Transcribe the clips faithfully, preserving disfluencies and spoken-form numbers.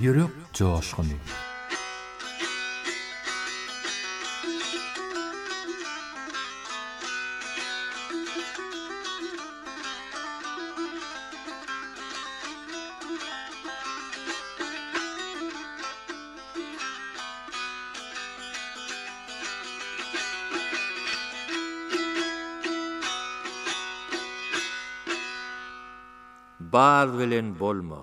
Yürek coşkunu. Baz bilen bolma.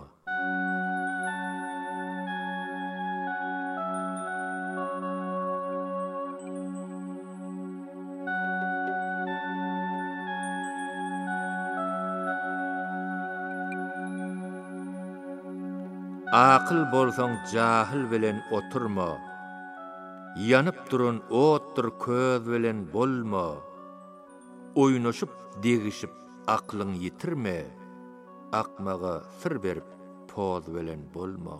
Aqıl bolsaň jahil bilen oturma. Yanıp durun otdur köz bilen bolma. Oynaşyp degişip aqlyň yitirme. Akmaga sır berip poz bilen bolma.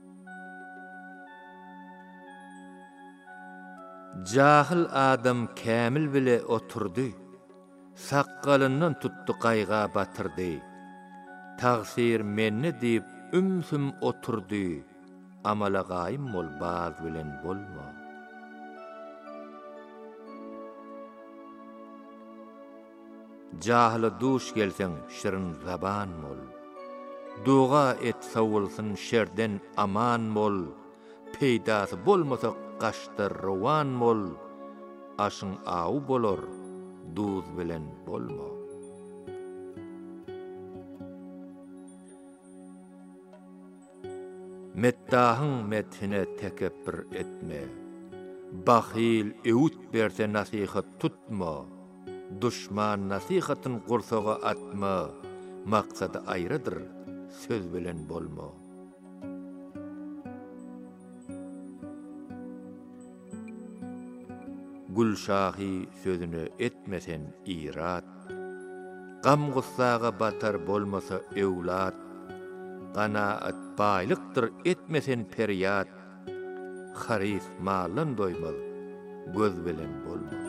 Jahil adam kämil bile oturdy. Saqqalyndan tutdy qayga batyrdy. Tagsir menne diýip ümsüm oturdy. Amala gaýym bol baz bilen bolma. Jahila duş gelsen şirin zaban mol. Duğa et savulsın şerden aman mol. Peydası bolmasa qaştar rowan mol. Aşın awu bolor, duz bilen bolma. Mettahın methine tekebbür etme. Bahil öwüt berse nasihat tutma. Düşman nasihatın gursaga atma. Maksada ayrıdır, söz bilen bolma. Gülşahi sözünü etmesen irat. Gam gussaga batar bolmasa evlat. Qanaat baylıktır etmesen peryat. Haris malın doymaz, göz bilen bolma.